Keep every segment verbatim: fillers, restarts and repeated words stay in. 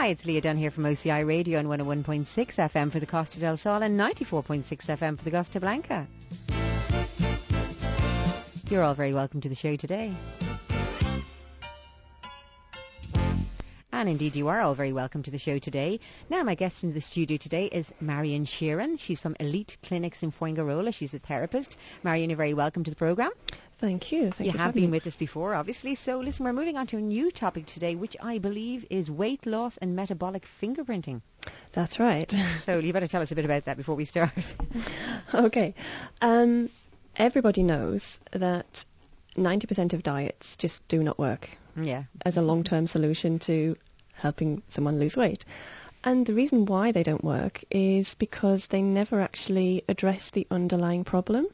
Hi, it's Leah Dunn here from O C I Radio on one oh one point six F M for the Costa del Sol and ninety-four point six F M for the Costa Blanca. You're all very welcome to the show today. And indeed you are all very welcome to the show today. Now my guest in the studio today is Marion Sheeran. She's from Elite Clinics in Fuengirola. She's a therapist. Marion, you're very welcome to the programme. Thank you. Thank you you have been me. with us before, obviously. So listen, we're moving on to a new topic today, which I believe is weight loss and metabolic fingerprinting. That's right. So you better tell us a bit about that before we start. Okay. Um, everybody knows that ninety percent of diets just do not work. Yeah. As a long-term solution to helping someone lose weight. And the reason why they don't work is because they never actually address the underlying problem.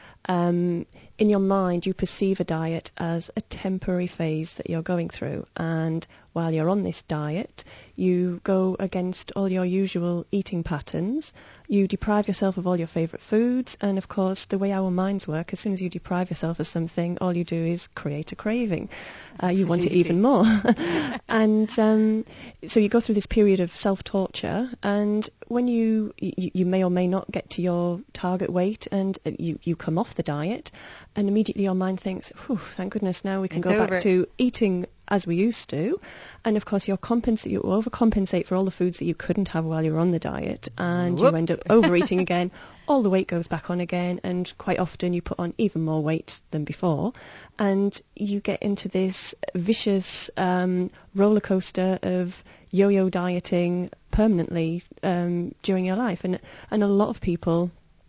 Um, in your mind, you perceive a diet as a temporary phase that you're going through. And while you're on this diet, you go against all your usual eating patterns. You deprive yourself of all your favourite foods. And, of course, the way our minds work, as soon as you deprive yourself of something, all you do is create a craving. Uh, you want it even more. And um, so you go through this period of self-torture. And when you, you you may or may not get to your target weight and you, you come off the diet, and immediately your mind thinks, whew, thank goodness, now we can It's go over. back to eating as we used to. And, of course, you're compens- you overcompensate for all the foods that you couldn't have while you were on the diet. And Whoop. you end up overeating again. All the weight goes back on again. And quite often you put on even more weight than before. And you get into this vicious um, roller coaster of yo-yo dieting permanently um, during your life. And, and a lot of people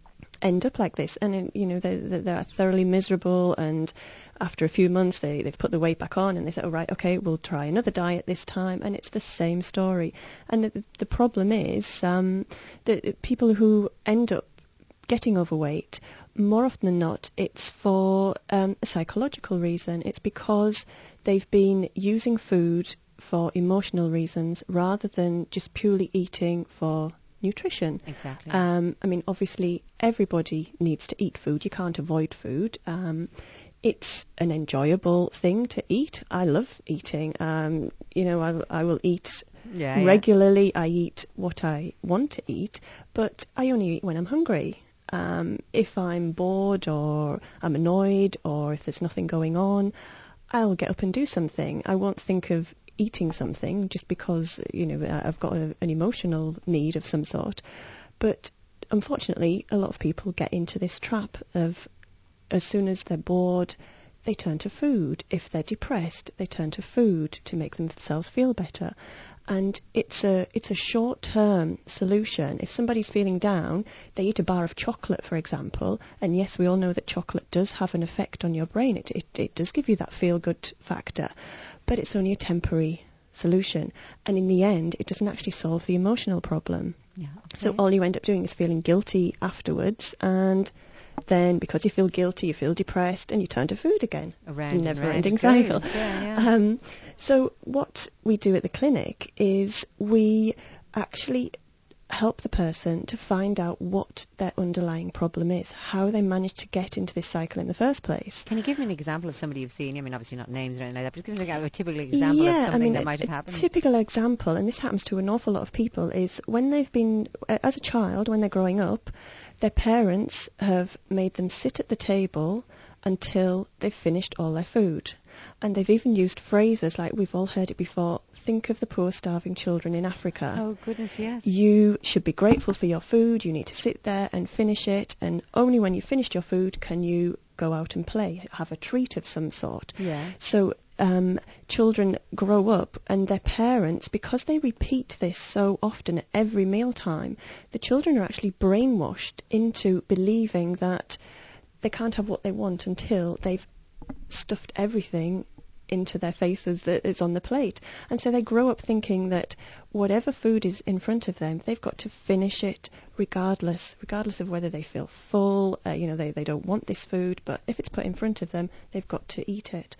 end up like this. And, you know, they're, they're thoroughly miserable, and after a few months they, they've put the weight back on and they say, oh, right, okay, we'll try another diet this time. And it's the same story. And the, the problem is um, that people who end up getting overweight, more often than not, it's for um, a psychological reason. It's because they've been using food for emotional reasons rather than just purely eating for nutrition. Exactly. Um, I mean, obviously, everybody needs to eat food. You can't avoid food. Um, it's an enjoyable thing to eat. I love eating. Um, you know, I, I will eat yeah, regularly. Yeah. I eat what I want to eat, but I only eat when I'm hungry. Um, if I'm bored or I'm annoyed or if there's nothing going on, I'll get up and do something. I won't think of eating something just because, you know, I've got a, an emotional need of some sort. But unfortunately, a lot of people get into this trap of as soon as they're bored, they turn to food. If they're depressed, they turn to food to make themselves feel better. And it's a it's a short-term solution. If somebody's feeling down, they eat a bar of chocolate, for example. And yes, we all know that chocolate does have an effect on your brain. It it, it does give you that feel-good factor. But it's only a temporary solution. And in the end, it doesn't actually solve the emotional problem. Yeah, okay. So all you end up doing is feeling guilty afterwards. And then because you feel guilty, you feel depressed, and you turn to food again. A round never and round ending it goes. cycle. Yeah, yeah. Um, so what we do at the clinic is we actually help the person to find out what their underlying problem is, how they managed to get into this cycle in the first place. Can you give me an example of somebody you've seen? I mean, obviously not names or anything like that, but just give me a typical example yeah, of something I mean, that a, might have a happened. typical example, and this happens to an awful lot of people, is when they've been, as a child, when they're growing up, their parents have made them sit at the table until they've finished all their food. And they've even used phrases like, we've all heard it before, think of the poor starving children in Africa. Oh, goodness, yes. You should be grateful for your food. You need to sit there and finish it. And only when you've finished your food can you go out and play, have a treat of some sort. Yeah. So um, children grow up and their parents, because they repeat this so often at every mealtime, the children are actually brainwashed into believing that they can't have what they want until they've stuffed everything into their faces that is on the plate. And so they grow up thinking that whatever food is in front of them, they've got to finish it regardless, regardless of whether they feel full, uh, you know, they, they don't want this food, but if it's put in front of them, they've got to eat it.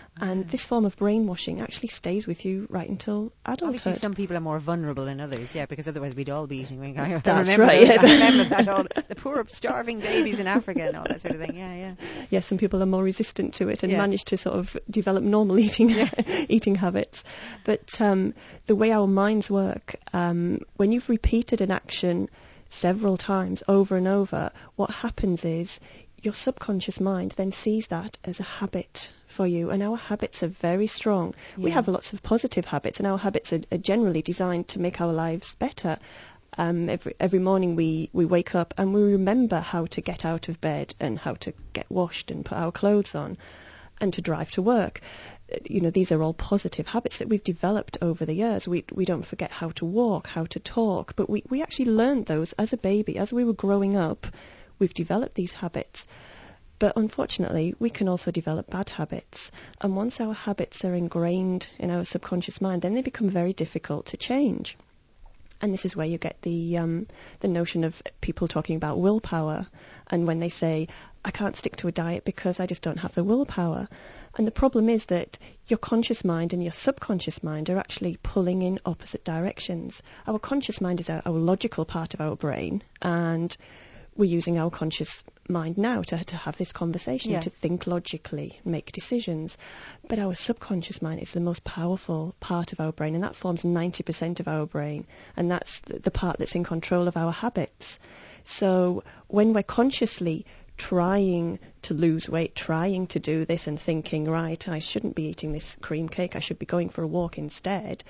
And this form of brainwashing actually stays with you right until adulthood. Obviously, some people are more vulnerable than others, yeah, because otherwise we'd all be eating. I That's remember right, those, yes. I remember that all, the poor starving babies in Africa and all that sort of thing, yeah, yeah. Yes, some people are more resistant to it and Yeah. manage to sort of develop normal eating Yeah. eating habits. But um, the way our minds work, um, when you've repeated an action several times over and over, what happens is your subconscious mind then sees that as a habit for you, and our habits are very strong. We Yeah. have lots of positive habits, and our habits are, are generally designed to make our lives better. Um, every every morning we, we wake up and we remember how to get out of bed and how to get washed and put our clothes on and to drive to work. Uh, You know, these are all positive habits that we've developed over the years. We we don't forget how to walk, how to talk, but we, we actually learned those as a baby. As we were growing up, we've developed these habits. But unfortunately, we can also develop bad habits. And once our habits are ingrained in our subconscious mind, then they become very difficult to change. And this is where you get the um, the notion of people talking about willpower. And when they say, I can't stick to a diet because I just don't have the willpower. And the problem is that your conscious mind and your subconscious mind are actually pulling in opposite directions. Our conscious mind is our, our logical part of our brain, and we're using our conscious mind now to to have this conversation, Yes. to think logically, make decisions. But our subconscious mind is the most powerful part of our brain, and that forms ninety percent of our brain, and that's the, the part that's in control of our habits. So when we're consciously trying to lose weight, trying to do this and thinking, right, I shouldn't be eating this cream cake, I should be going for a walk instead,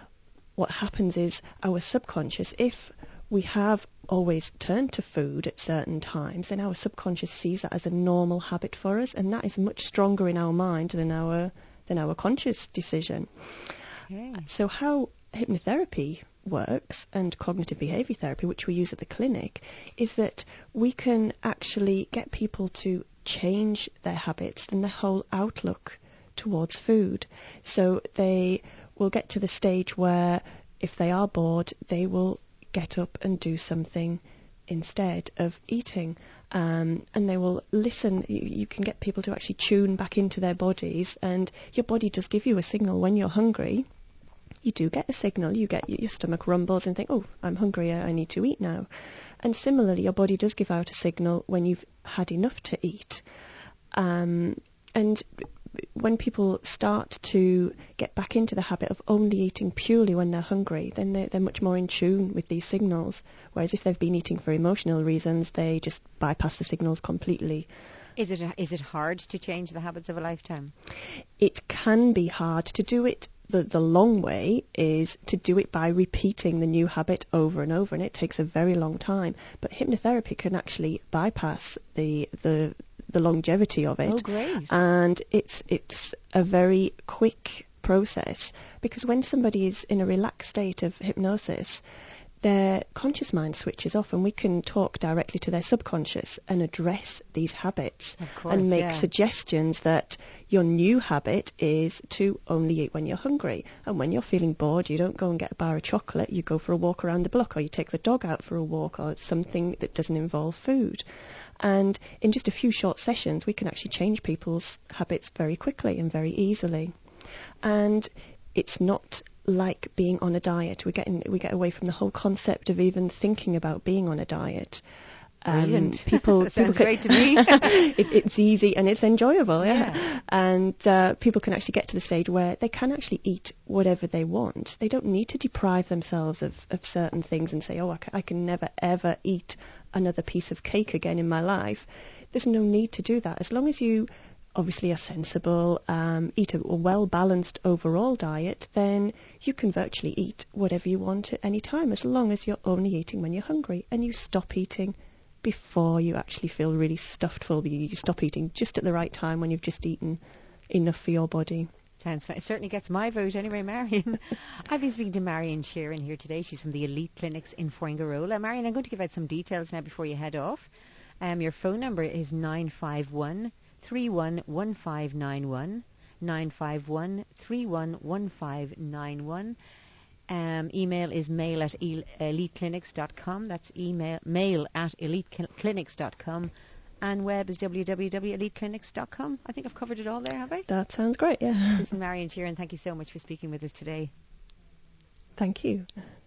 what happens is our subconscious, if we have always turned to food at certain times, then our subconscious sees that as a normal habit for us, and that is much stronger in our mind than our than our conscious decision. Okay. So how hypnotherapy works, and cognitive behaviour therapy, which we use at the clinic, is that we can actually get people to change their habits and their whole outlook towards food. So they will get to the stage where if they are bored, they will get up and do something instead of eating. Um, and they will listen. You, you can get people to actually tune back into their bodies, and your body does give you a signal when you're hungry. You do get a signal. You get your stomach rumbles and think, oh, I'm hungry, I need to eat now. And similarly, your body does give out a signal when you've had enough to eat. Um, and when people start to get back into the habit of only eating purely when they're hungry, then they're, they're much more in tune with these signals. Whereas if they've been eating for emotional reasons, they just bypass the signals completely. Is it is it hard to change the habits of a lifetime? It can be hard to do it. The, the long way is to do it by repeating the new habit over and over, and it takes a very long time. But hypnotherapy can actually bypass the the the longevity of it. Oh, great. And it's it's a very quick process, because when somebody is in a relaxed state of hypnosis, their conscious mind switches off, and we can talk directly to their subconscious and address these habits Of course, and make yeah. suggestions that your new habit is to only eat when you're hungry. And when you're feeling bored, you don't go and get a bar of chocolate, you go for a walk around the block, or you take the dog out for a walk, or something that doesn't involve food. And in just a few short sessions, we can actually change people's habits very quickly and very easily. And it's not like being on a diet. We get in, we get away from the whole concept of even thinking about being on a diet. Brilliant. People, That sounds people great to me. it, it's easy and it's enjoyable, yeah. Yeah. And uh, people can actually get to the stage where they can actually eat whatever they want. They don't need to deprive themselves of, of certain things and say, oh, I can, I can never ever eat another piece of cake again in my life. There's no need to do that. As long as you obviously are sensible, um, eat a, a well-balanced overall diet, then you can virtually eat whatever you want at any time, as long as you're only eating when you're hungry, and you stop eating before you actually feel really stuffed full. You stop eating just at the right time, when you've just eaten enough for your body. Sounds fun. It certainly gets my vote anyway, Marion. I've been speaking to Marion Sheeran here today. She's from the Elite Clinics in Fuengirola. Marion, I'm going to give out some details now before you head off. Um, your phone number is nine five one, three one one five nine one, nine five one, three one one five nine one. Um, email is mail at elite clinics dot com. That's email mail at elite clinics dot com. and web is w w w dot elite clinics dot com. I think I've covered it all there, have I? That sounds great, yeah. Listen, Marion Sheeran, thank you so much for speaking with us today. Thank you.